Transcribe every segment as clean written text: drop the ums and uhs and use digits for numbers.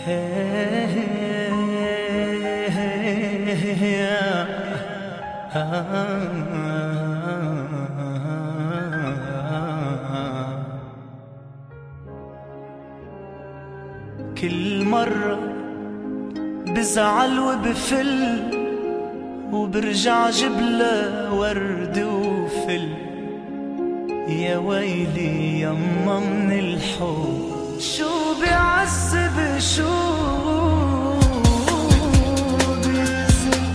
كل مرة بزعل وبفل وبرجع جبلة ورد وفل. يا ويلي يما من الحب شو بيعذب شو بيزل.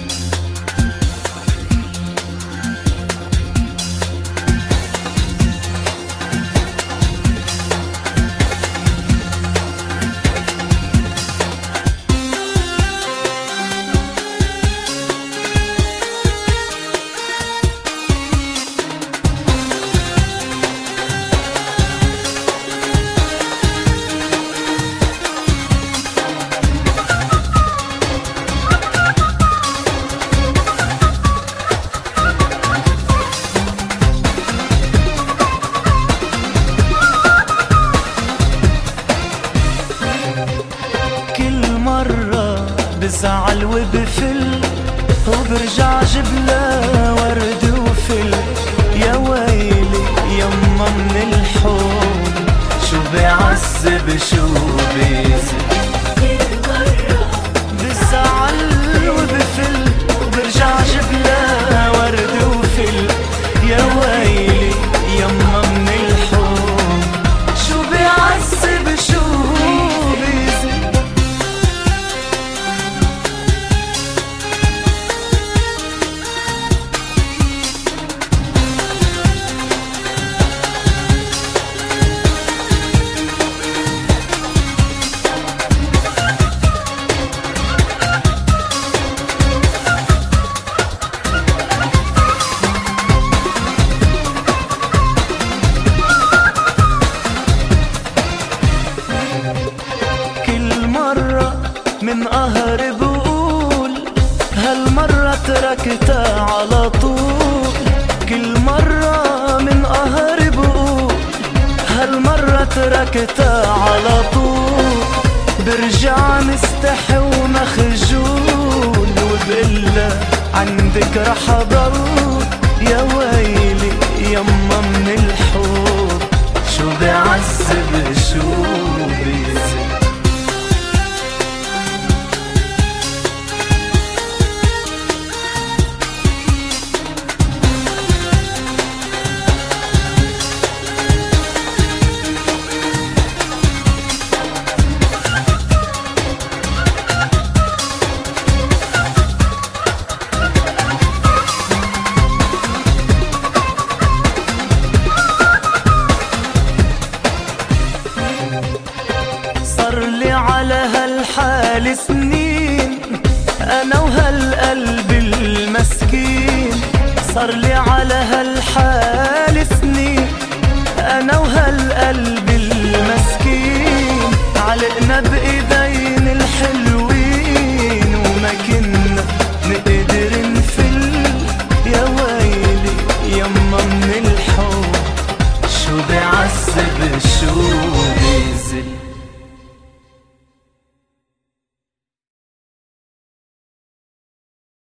بزعل وبفل وبرجع جبلة ورد وفل. يا ويلي يما من الحب شو بيعذب شو بيزل. بزعل وبفل وبرجع جبلة ورد وفل. يا ويلي يما من الحب شو بيعذب شو بيزل. من قهر بقول هالمرة تركتها على طول. كل مرة من قهر بقول هالمرة تركتها على طول. برجع مستحي ومخجول وبقلها عندك رح اضل. يا ويلي يما من الحب شو بيعذب شو بيزل. صار لي على هالحال سنين أنا وهالقلب المسكين. صار لي على هالحال سنين أنا وهالقلب